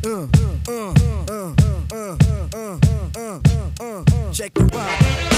Check the vibe.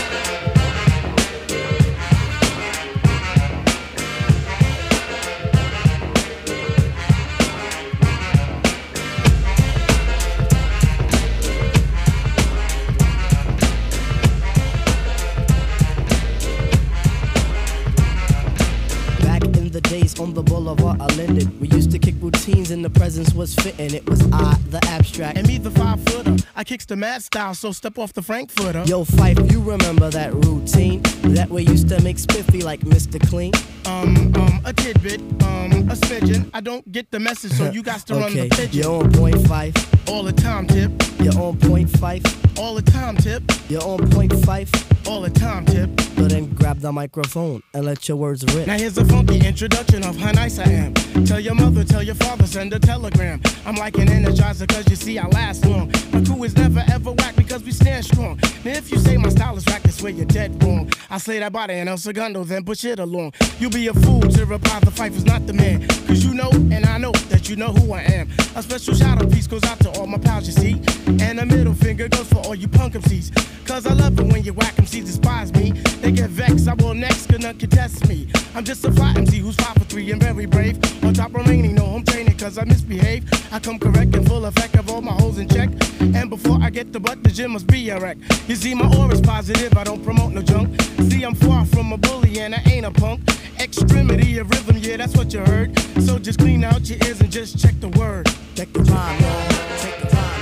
The days on the boulevard are Linden. We used to kick routines and the presence was fitting. It was I, the abstract, and me, the 5-footer. I kicks the mad style, so step off the Frankfurter. Yo, Fife, you remember that routine that we used to make spiffy like Mr. Clean? A tidbit, a smidgen. I don't get the message, so you got to run the pigeon. You're on point, Fife. All the time, Tip. You're on point, Fife. All the time, Tip. You're on point, Fife. All the time, Tip. So then grab the microphone and let your words rip. Now here's a funky introduction of how nice I am. Tell your mother, tell your father, send a telegram. I'm like an energizer cause you see I last long. My crew is never ever whack because we stand strong. Now if you say my style is whack, that's where you're dead wrong. I slay that body and El Segundo, then push it along. You'll be a fool to reply the Fife is not the man. Cause you know and I know that you know who I am. A special shout out piece goes out to all my pals you see. And a middle finger goes for all you punk MCs. Cause I love it when you whack MCs despise me. They get vexed, I will next, cause none can test me. I'm just a fly MC who's 5 for 3 and very brave. On top remaining, no home training cause I misbehave. I come correct and full effect of all my holes in check. And before I get the butt, the gym must be a wreck. You see my aura's positive, I don't promote no junk. See I'm far from a bully and I ain't a punk. Extremity of rhythm, yeah that's what you heard. So just clean out your ears and just check the word. Check the rhyme, y'all. Check the rhyme.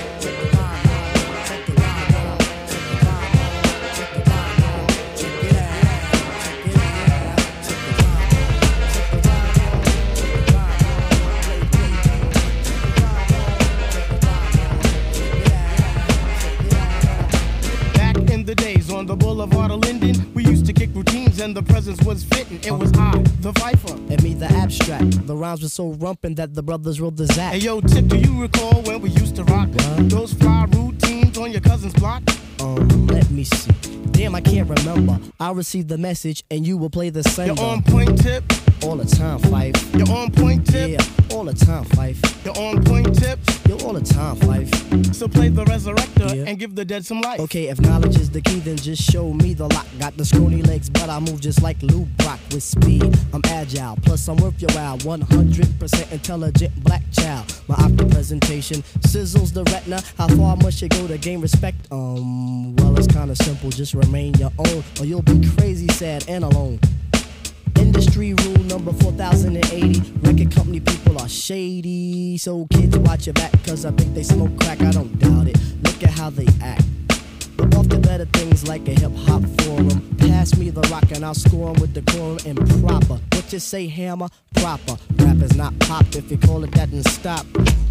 On the boulevard of Linden, we used to kick routines and the presence was fitting. It was I, the Viper, and me, the abstract. The rhymes were so rumpin' that the brothers wrote the Zach. Hey yo, Tip, do you recall when we used to rock those fly routines on your cousin's block? Let me see. Damn, I can't remember. I'll receive the message and you will play the sender. You're on point, Tip. All the time, Fife. You're on point, Tip. Yeah, all the time, Fife. You're on point, Tip. You're all the time, Fife. So play the resurrector and give the dead some life. Okay, if knowledge is the key, then just show me the lock. Got the scrawny legs, but I move just like Lou Brock with speed. I'm agile, plus I'm worth your while. 100% intelligent black child. My opera presentation sizzles the retina. How far must you go to gain respect? Well, it's kinda simple. Just remain your own, or you'll be crazy, sad, and alone. Industry rule number 4080. Record company people are shady. So kids watch your back, cause I think they smoke crack. I don't doubt it. Look at how they act. But off the better things like a hip hop forum. Pass me the rock and I'll score 'em with decorum and proper. What you say, hammer? Proper. Rap is not pop. If you call it that, then stop.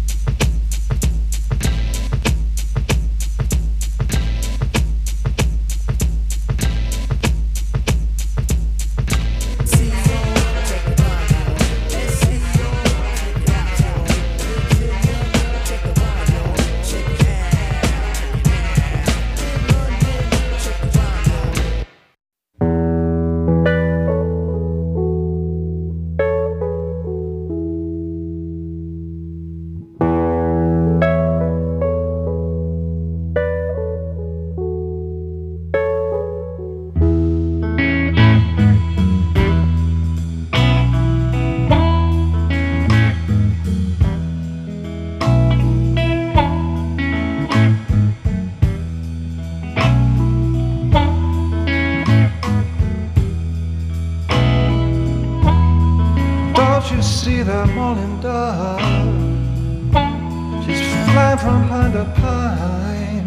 See that morning dove, she's flying from pine to pine.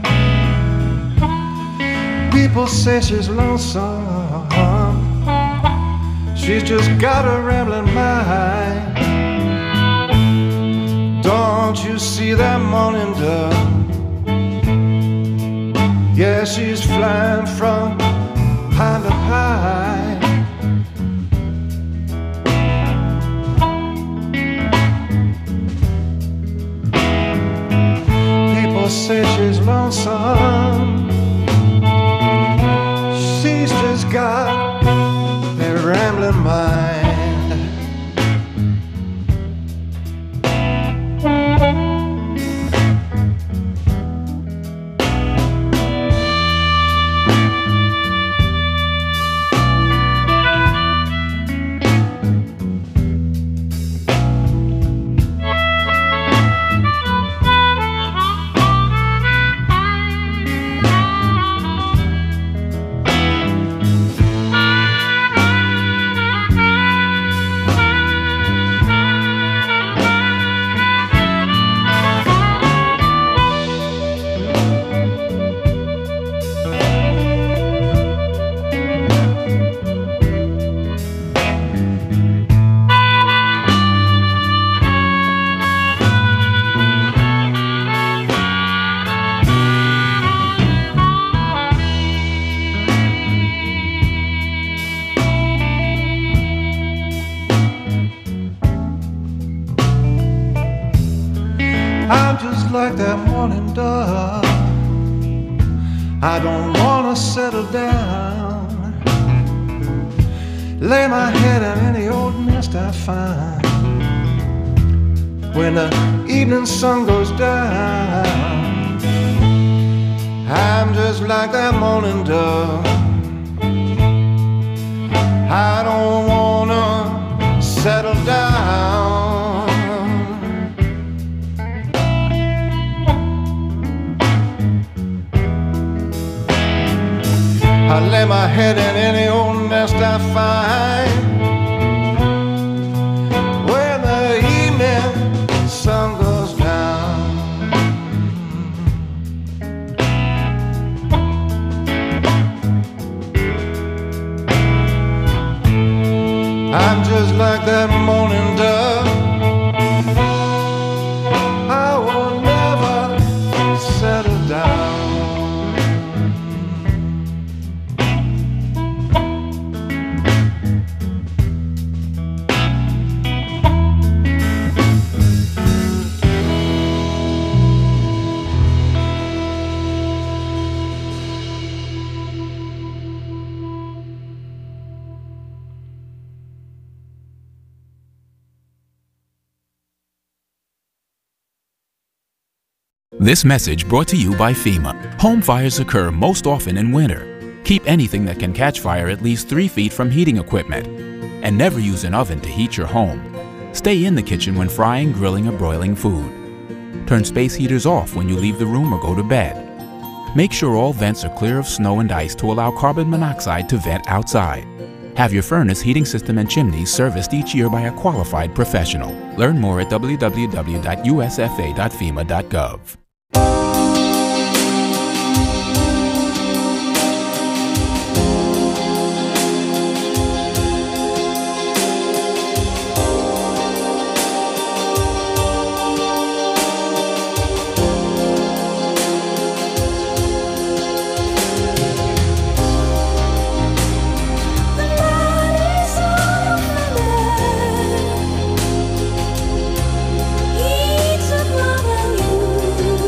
People say she's lonesome, she's just got a rambling mind. Don't you see that morning dove? Yeah, she's flying from pine to pine. Say she's lonesome, she's just got a rambling mind. like that morning dove. I don't wanna settle down, lay my head in any old nest I find. When the evening sun goes down, I'm just like that morning dove. I don't wanna settle down. I lay my head in any old nest I find. When the evening sun goes down, I'm just like that morning dove. I will never settle down. This message brought to you by FEMA. Home fires occur most often in winter. Keep anything that can catch fire at least 3 feet from heating equipment. And never use an oven to heat your home. Stay in the kitchen when frying, grilling, or broiling food. Turn space heaters off when you leave the room or go to bed. Make sure all vents are clear of snow and ice to allow carbon monoxide to vent outside. Have your furnace, heating system, and chimneys serviced each year by a qualified professional. Learn more at www.usfa.fema.gov. He took love of you.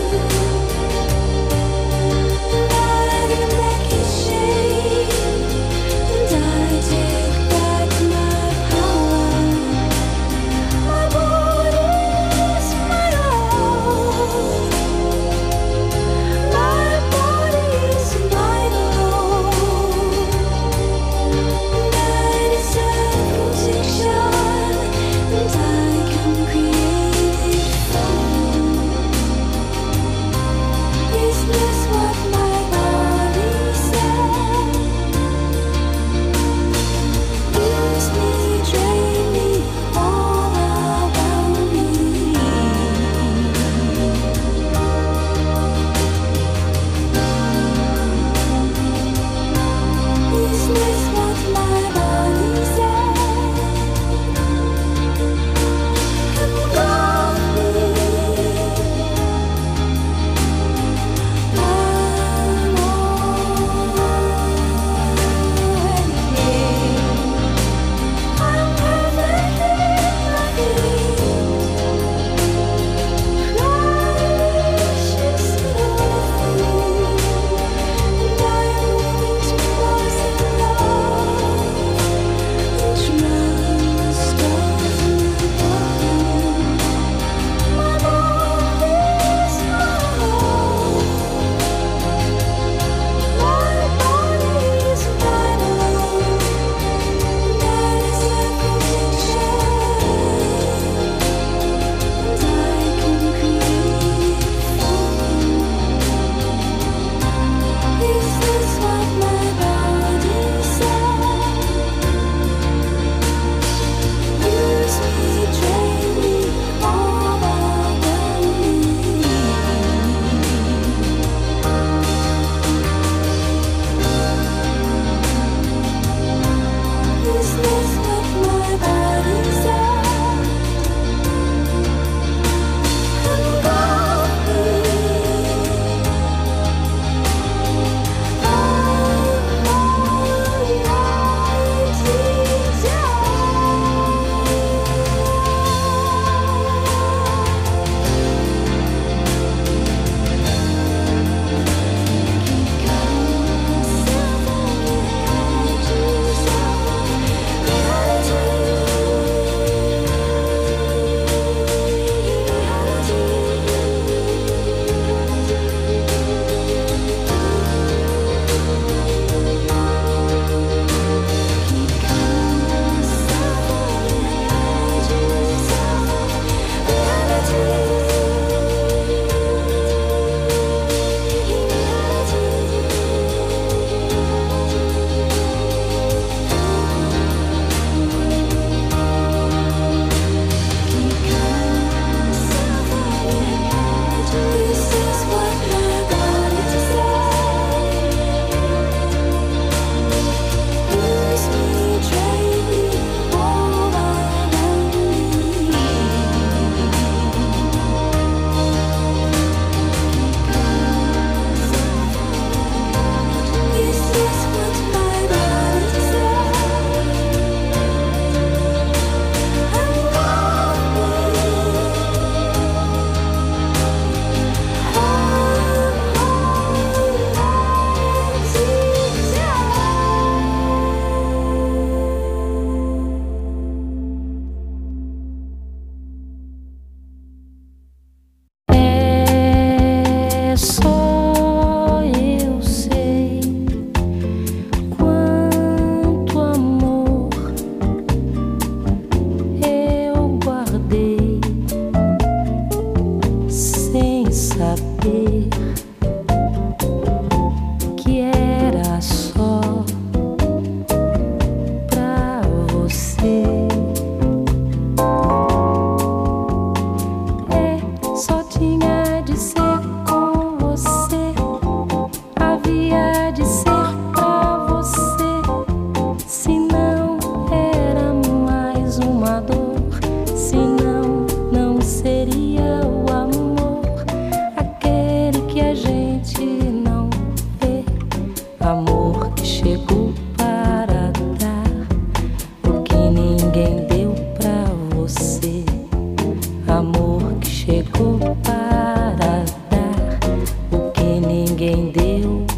senão não seria o amor, aquele que a gente não vê, amor que chegou para dar o que ninguém deu pra você, amor que chegou para dar o que ninguém deu.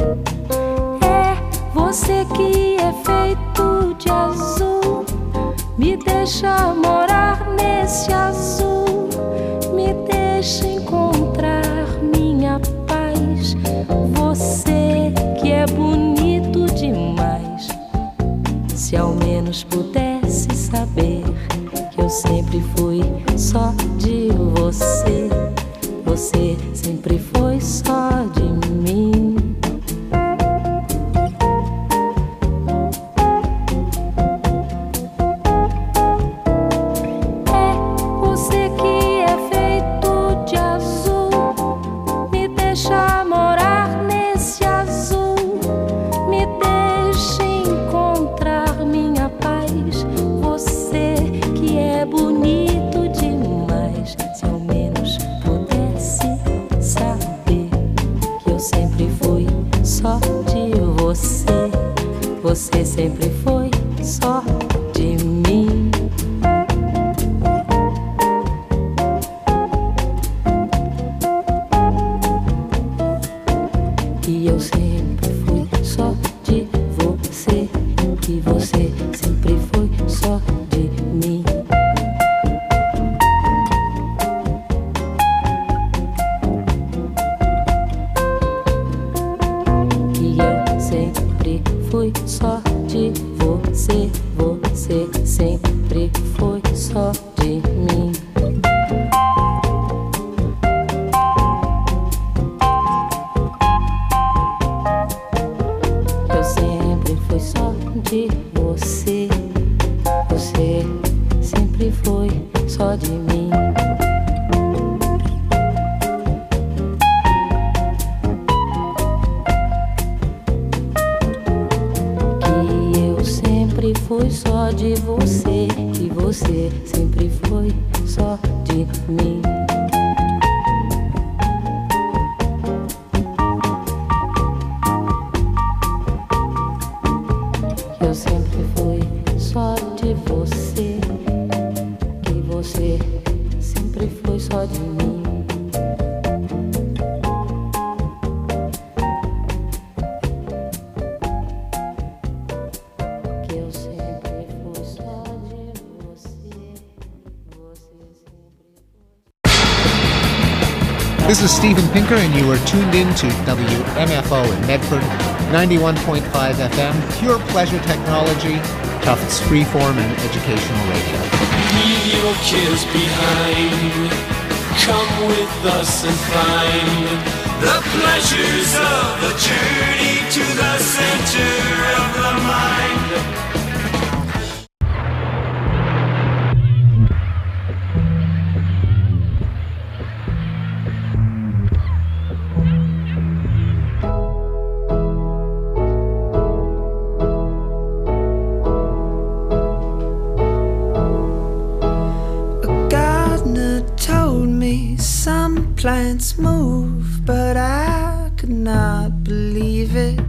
É você que é feito de azul, me deixa morar nesse azul, me deixa encontrar minha paz. Você que é bonito demais, se ao menos pudesse saber que eu sempre fui só de você, você sempre foi só de mim. Você sempre foi só de mim. E eu sempre fui só de você, e você sempre foi só de mim. E eu sempre fui só de você, você sempre foi só de mim. Eu sempre fui só de você, você sempre foi só de mim. Foi só de você, e você sempre foi só de mim. Eu sempre fui só de você, que você sempre foi só de mim. This is Steven Pinker, and you are tuned in to WMFO in Medford, 91.5 FM, pure pleasure technology, Tufts freeform and educational radio. Leave your cares behind, come with us and find the pleasures of the journey to the center of the mind. Plants move, but I could not believe it.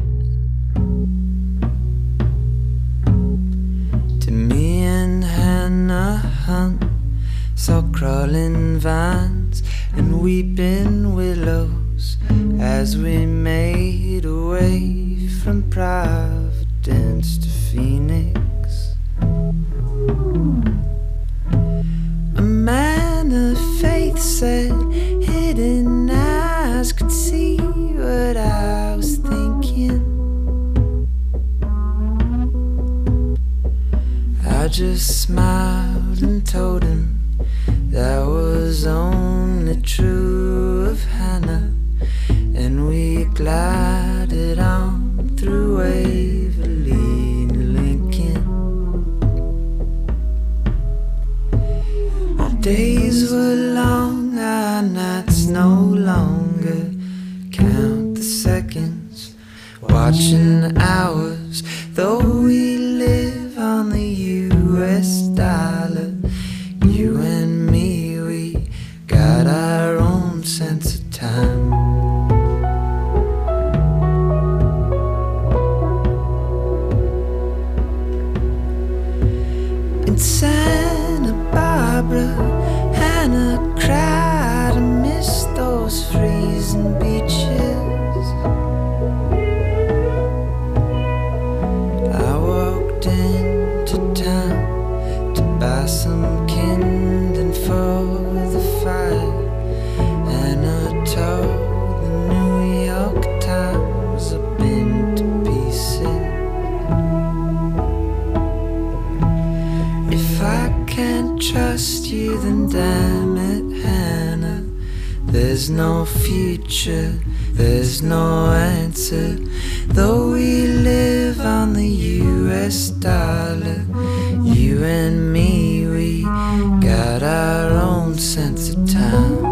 To me and Hannah Hunt saw crawling vines and weeping willows as we made our way from Providence to Phoenix. A man of faith said hidden eyes could see what I was thinking. I just smiled and told him that was only true of Hannah, and we glided on through Waverly and Lincoln. Our days were long, our nights no longer. Count the seconds, watching the hours, though we live on the US dollar. You for the fight, and I told the New York Times I've been to pieces. If I can't trust you, then damn it, Hannah, there's no future, there's no answer. Though we live on the US dollar, you and me, we got our own sense of time.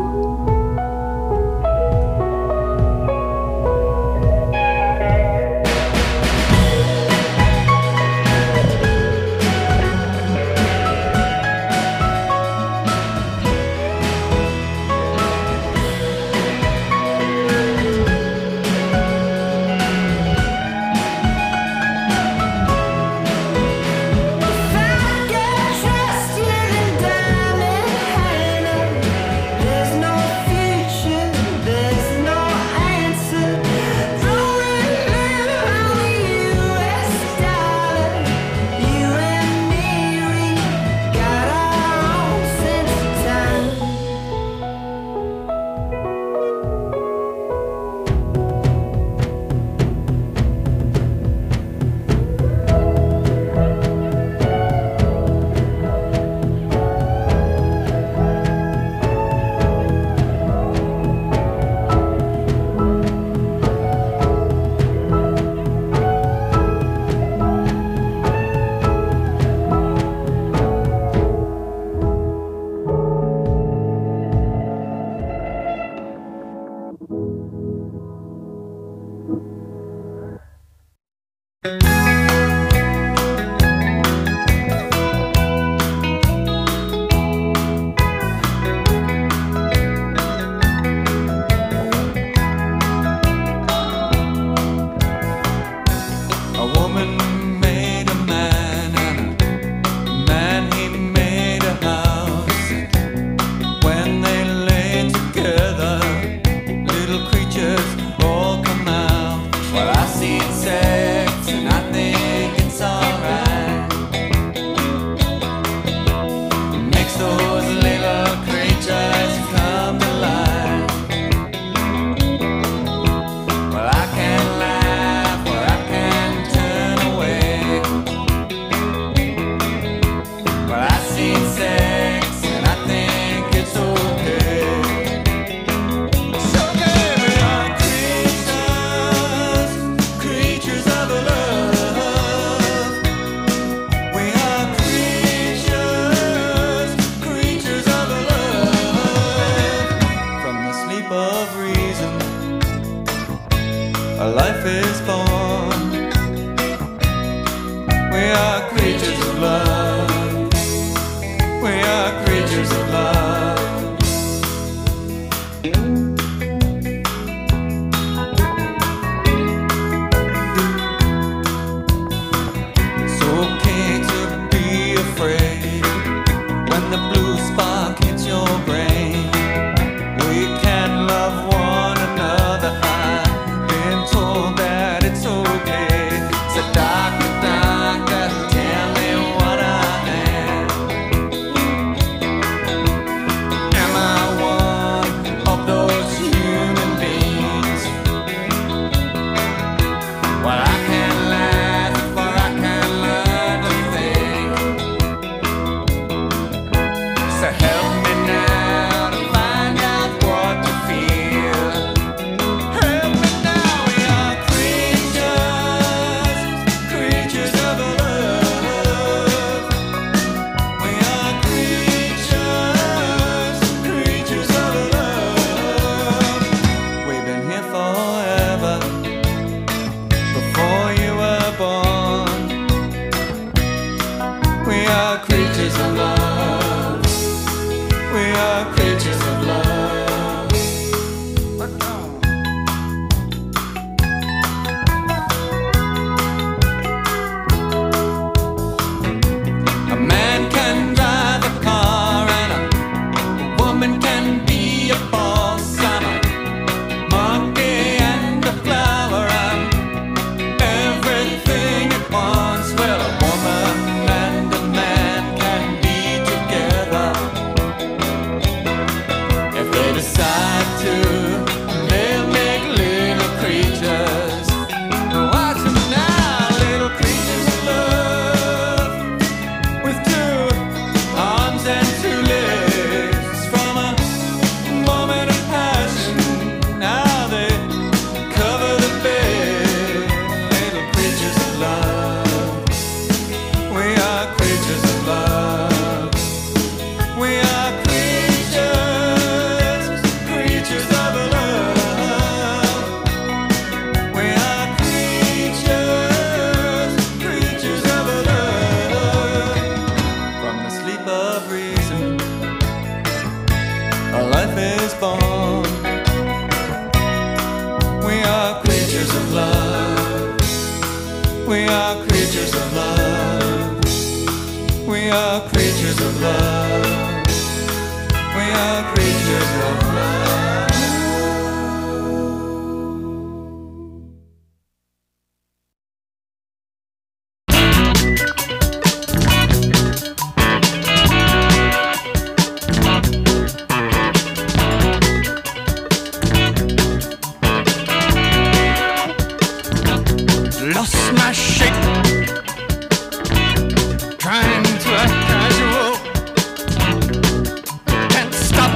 creatures of love. We are creatures of love. We are creatures of love. We are creatures of love. Lost my shape, trying to act casual. Can't stop,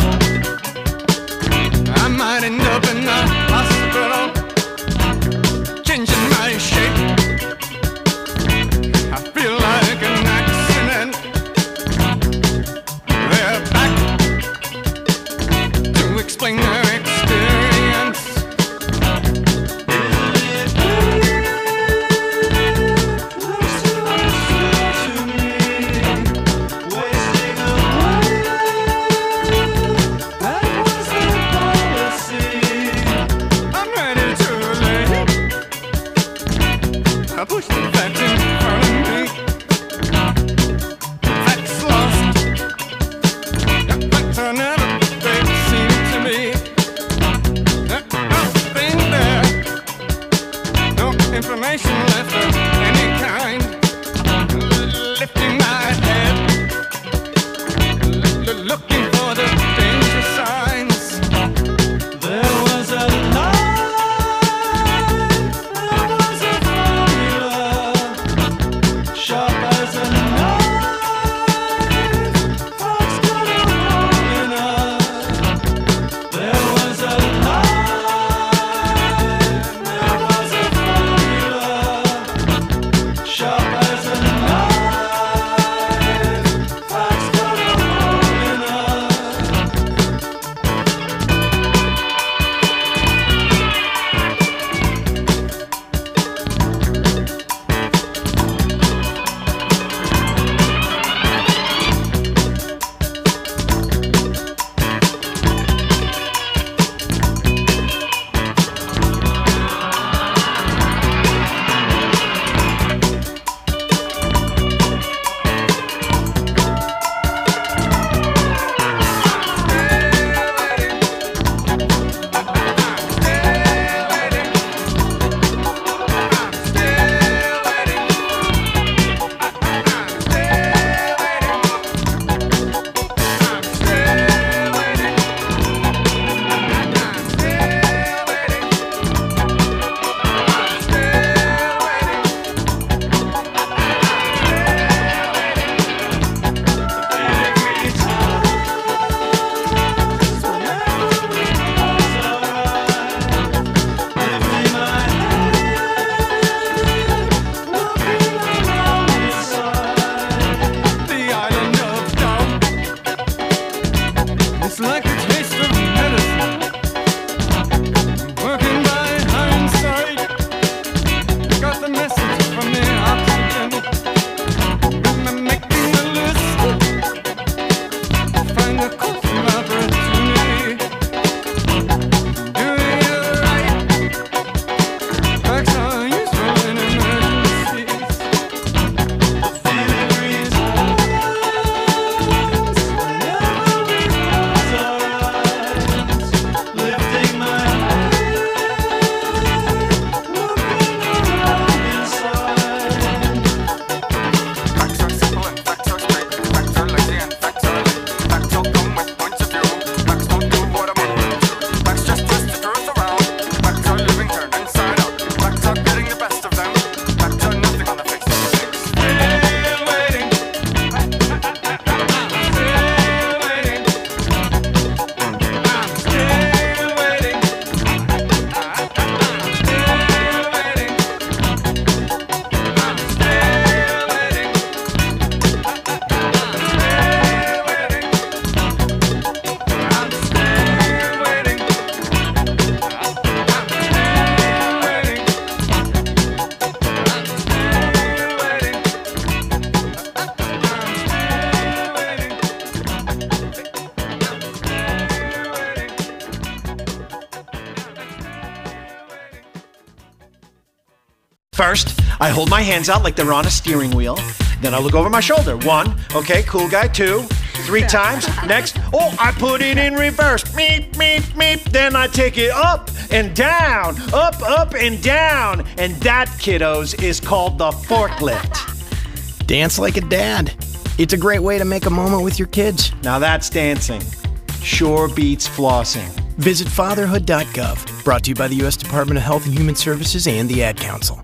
I might end up in the hospital. Changing my shape, I feel like an accident. They're back to explain their experience. I pushed the facts in front of me. Facts lost. Facts are never they seem to me. Nothing there. No information left of any kind. Lifting my head. Looking for the danger signs. There was a sharp as a knife, fox got a hole in us. There was a line, there was a formula, sharp as a knife, fox got a hole in us. First, I hold my hands out like they're on a steering wheel. Then I look over my shoulder. 1, okay, cool guy. 2, 3 times. Next, I put it in reverse. Meep, meep, meep. Then I take it up and down, up and down. And that, kiddos, is called the forklift. Dance like a dad. It's a great way to make a moment with your kids. Now that's dancing. Sure beats flossing. Visit fatherhood.gov. Brought to you by the U.S. Department of Health and Human Services and the Ad Council.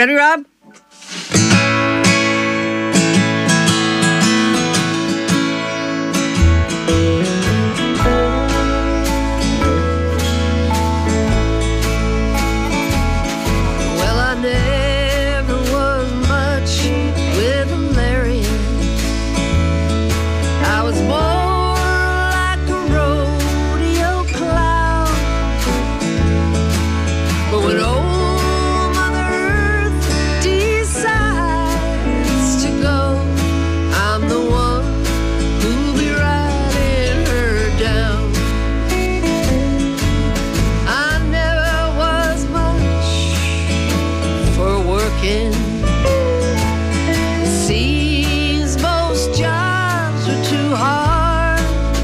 Ready, Rob? Well, I never was much with a Marion. I was more like a rodeo clown. But when old Mother Earth decides to go, I'm the one who'll be riding her down. I never was much for working. Seems most jobs are too hard.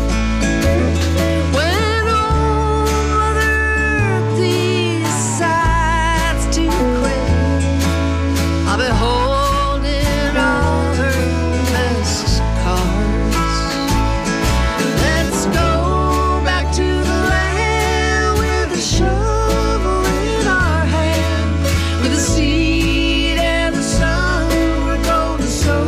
When old Mother Earth decides to quit, I'll be holding all her best cards. Let's go back to the land with a shovel in our hand, with a seed and the sun we're going to sow.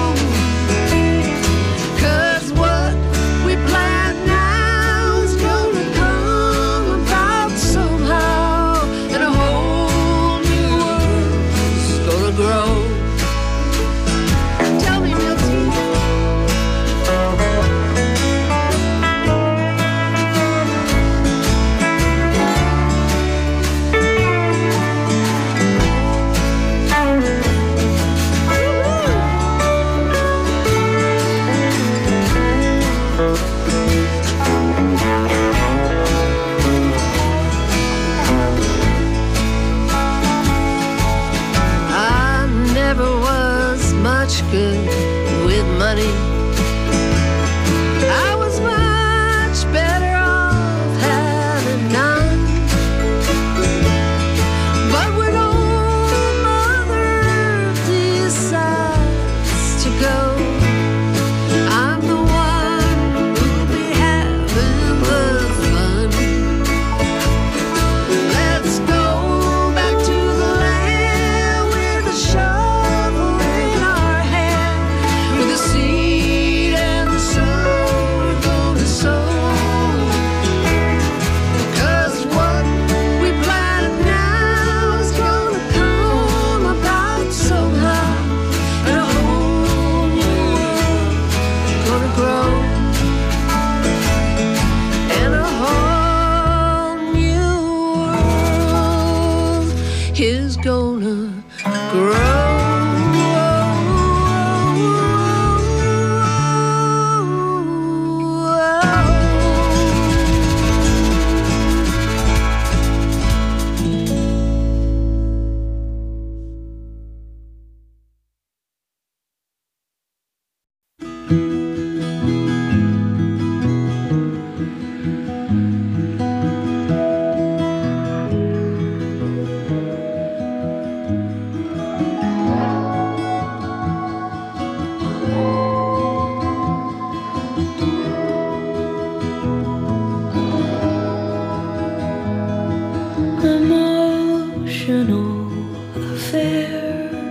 'Cause what we plant now is gonna come about somehow, and a whole new world's gonna grow. Tell me, Milty. I never was much good with money. I was much better off having none. But when old Mother Earth decides to go, I'm the one who'll be having the fun. Let's go back to the land with a shovel in our hand, with a seed and the sun we're gonna sow. 'Cause what we planted now is gonna come about somehow, and a whole new world gonna grow, and a whole new world is gonna grow. Emotional affair,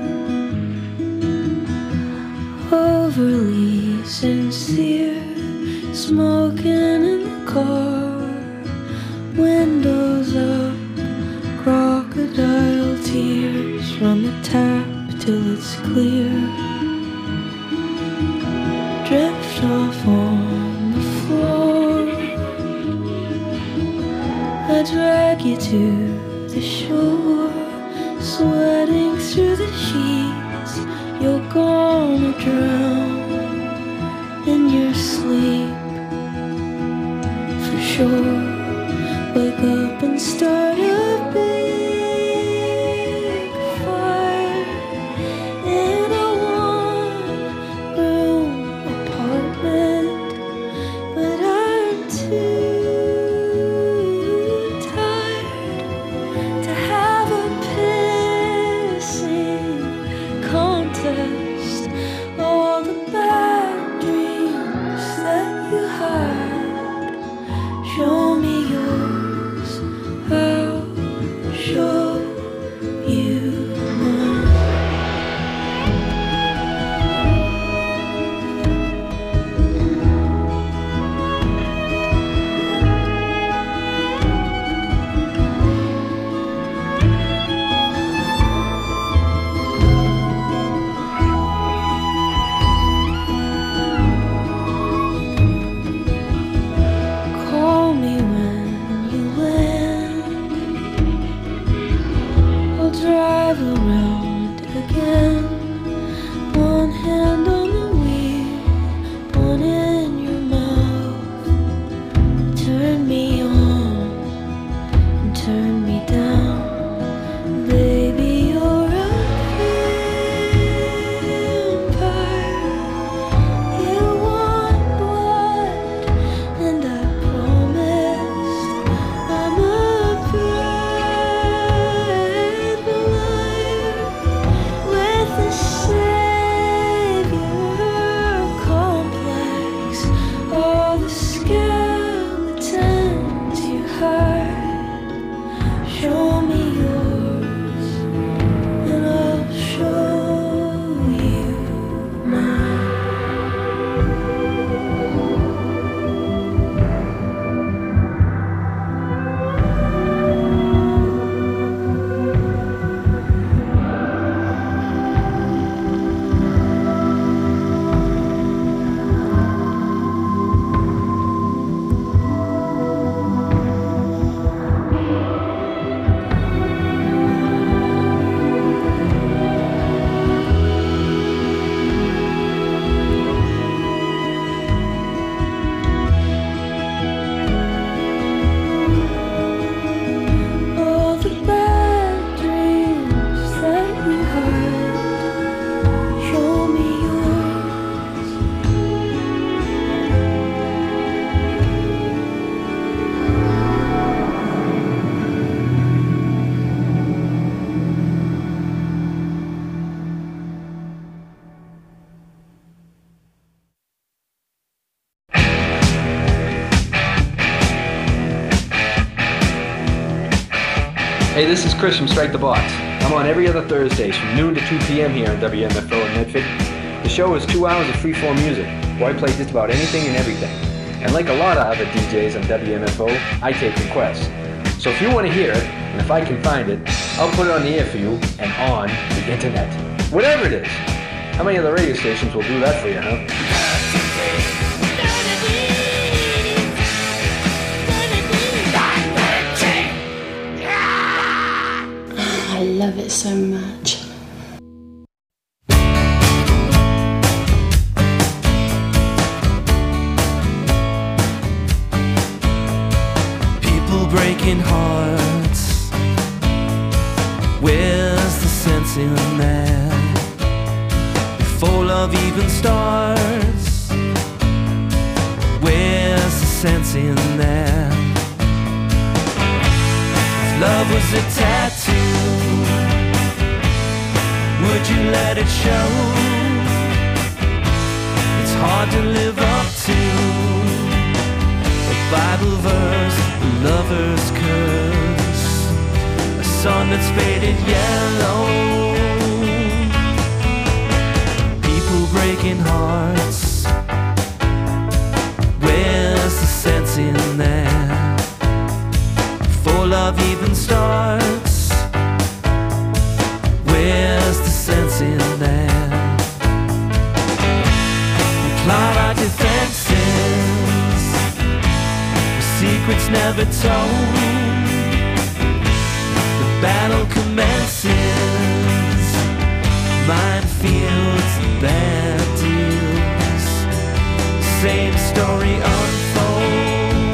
overly sincere, smoking in the car, windows up, crocodile tears from the tap till it's clear, drift off on the floor, I drag you to the shore, sweating through the sheets, you're gonna drown in your sleep, for sure. Wake up and start a big fire in a one-room apartment, but I'm too tired to have a pissing contest. All the bad dreams that you had, show me yours. How Hey, this is Chris from Strike the Box. I'm on every other Thursdays from noon to 2 p.m. here on WMFO in Medford. The show is 2 hours of freeform music, where I play just about anything and everything. And like a lot of other DJs on WMFO, I take requests. So if you want to hear it, and if I can find it, I'll put it on the air for you and on the internet. Whatever it is. How many other radio stations will do that for you, huh? I love it so much. People breaking hearts. Where's the sense in that? Before love even starts, where's the sense in that? If love was a tattoo, would you let it show? It's hard to live up to a Bible verse, a lover's curse, a sun that's faded yellow. People breaking hearts, where's the sense in that? Before love even starts, where's the sense in that? We climb our defenses, with secrets never told. The battle commences, minefields, bad deals, same story unfolds.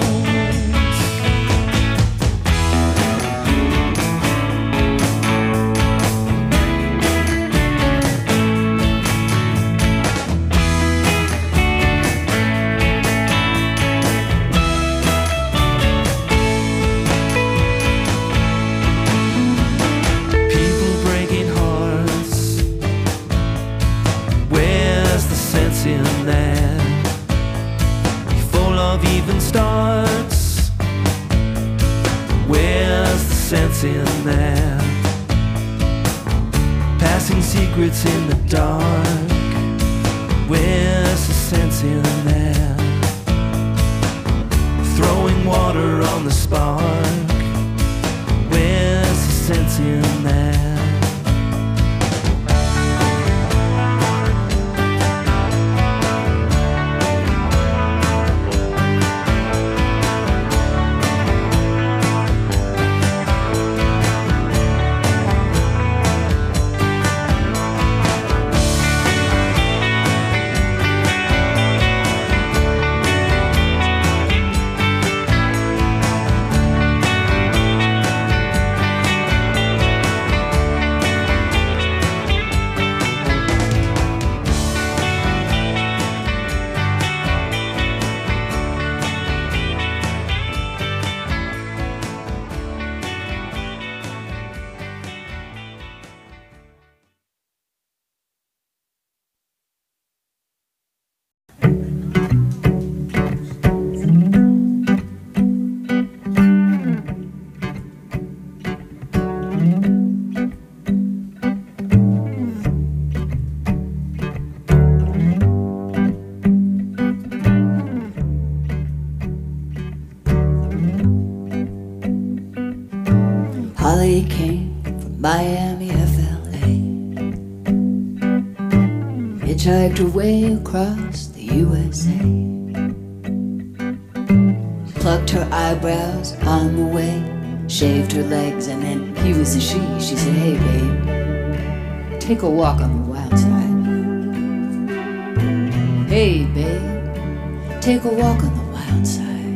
In that, before love even starts, where's the sense in that? Passing secrets in the dark, where's the sense in that? Throwing water on the spark, where's the sense in that? Holly came from Miami, FLA, hitchhiked her way across the USA, plucked her eyebrows on the way, shaved her legs, and then he was a she. She said, hey babe, take a walk on the wild side. Hey babe, take a walk on the wild side.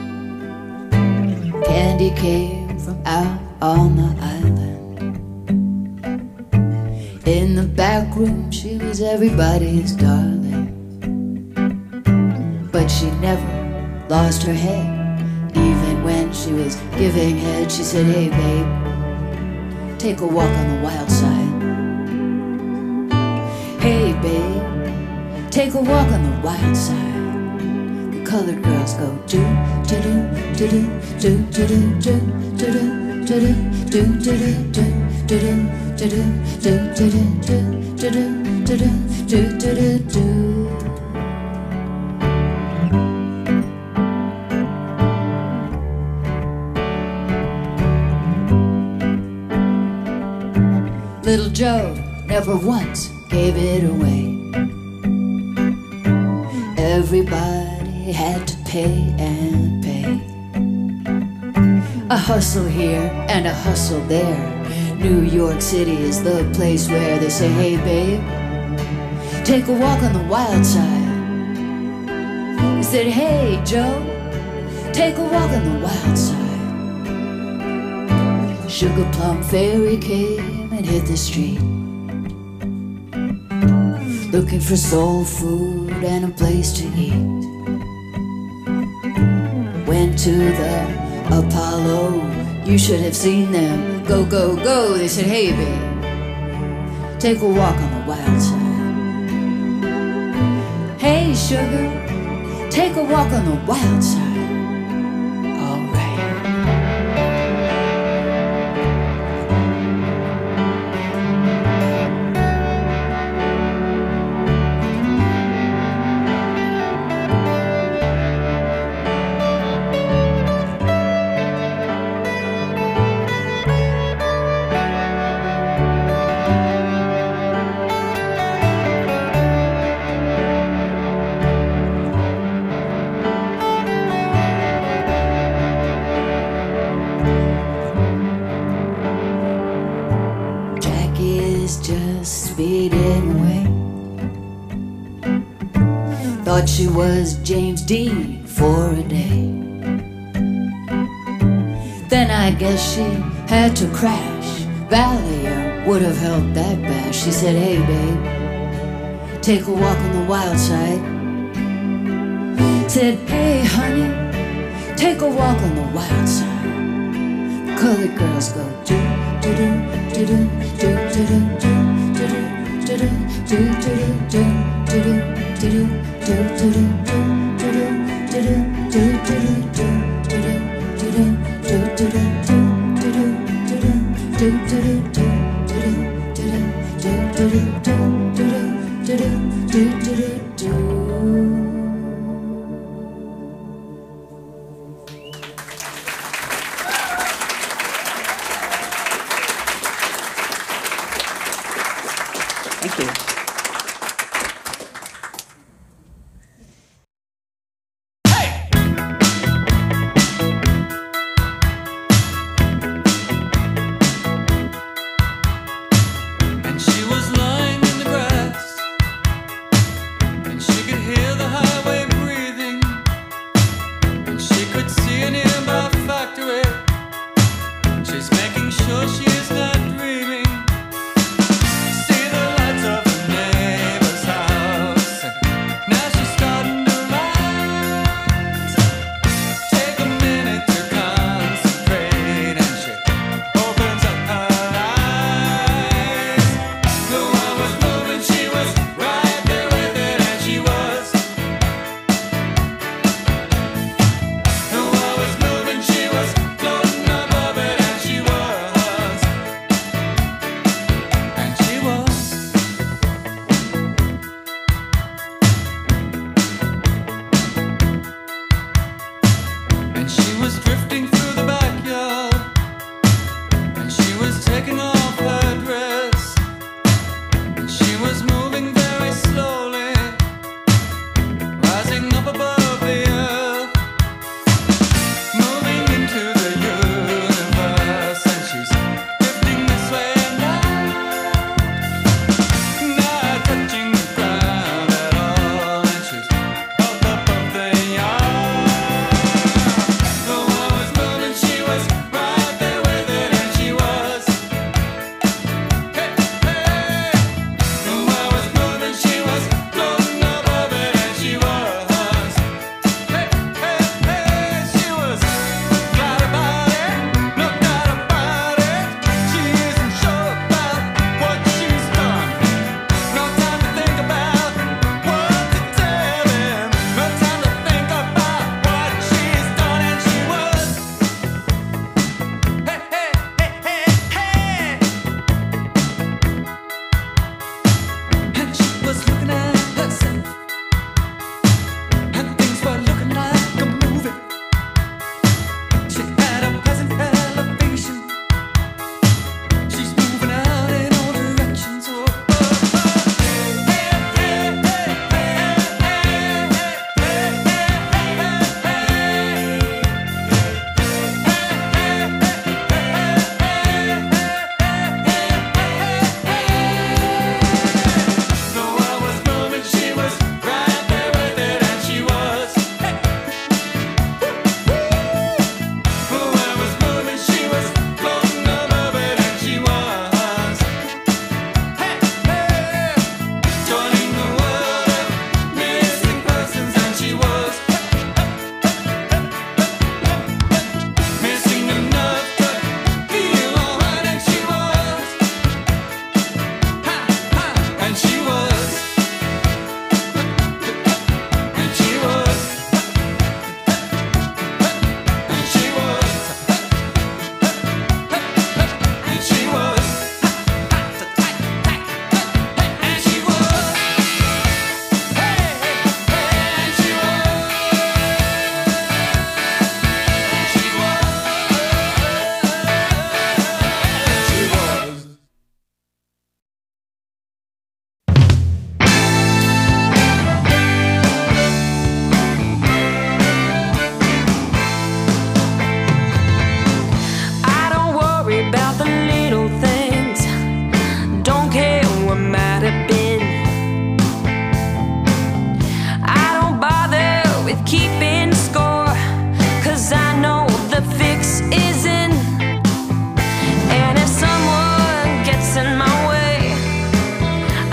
Candy came from out on the island. In the back room she was everybody's darling, but she never lost her head. Even when she was giving head, she said, hey babe, take a walk on the wild side. Hey babe, take a walk on the wild side. The colored girls go do do do do do do do do do do Little Joe never once gave it away. Everybody had to pay and pay. A hustle here and a hustle there. New York City is the place where they say, hey babe, take a walk on the wild side. He said, hey Joe, take a walk on the wild side. Sugar Plum Fairy came and hit the street, looking for soul food and a place to eat. Went to the Apollo, you should have seen them. Go, go, go, they said, hey babe, take a walk on the wild side. Hey sugar, take a walk on the wild side. Thought she was James Dean for a day. Then I guess she had to crash. Valium would have helped that bad. She said, hey babe, take a walk on the wild side. Said, hey honey, take a walk on the wild side. Colored girls go do do do do do do do do do do do do do do do. Thank you. She's making sure she's not dreaming. See the lights of the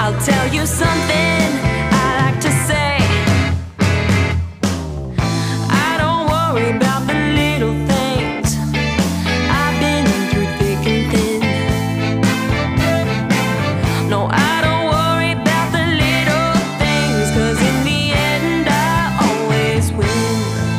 I'll tell you something I like to say. I don't worry about the little things. I've been through thick and thin. No, I don't worry about the little things, 'cause in the end I always win.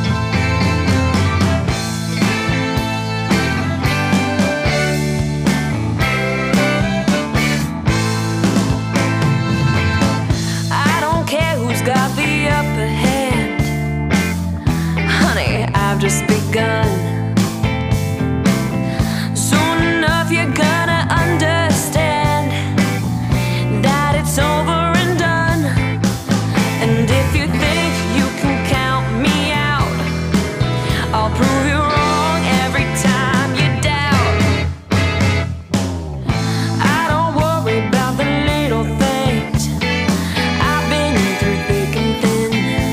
I don't care who's got the upper hand. Honey, I've just begun. Soon enough you're gonna understand that it's over and done. And if you think you can count me out, I'll prove you wrong every time you doubt. I don't worry about the little things. I've been through thick and thin.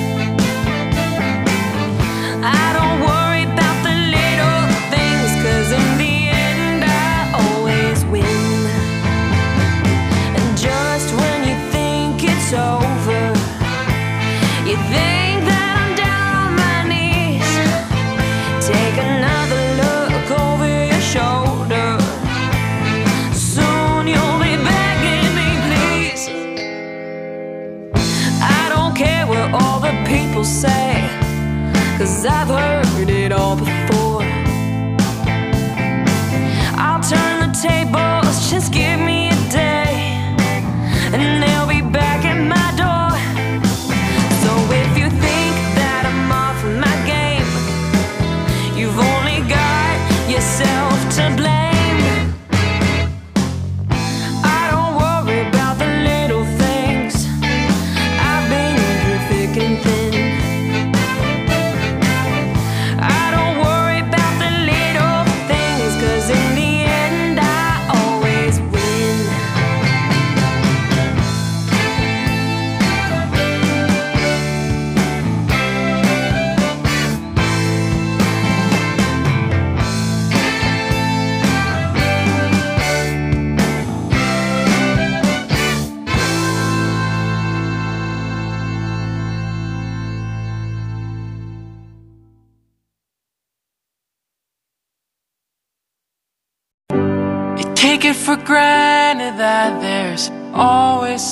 I don't worry about the little things, 'cause in the end I always win. And just when you think it's over, you think that I'm down on my knees. Take another look over your shoulder. Soon you'll be begging me, please. I don't care what all the people say, 'cause I've heard it all before. I'll turn the tables, just give me a day, and they'll be back at my door. So if you think that I'm off my game, you've only got yourself to blame. I don't worry about the little things. I've been through thick and thin. I don't worry about the little things, 'cause in the end I always win. You take it for granted that there's always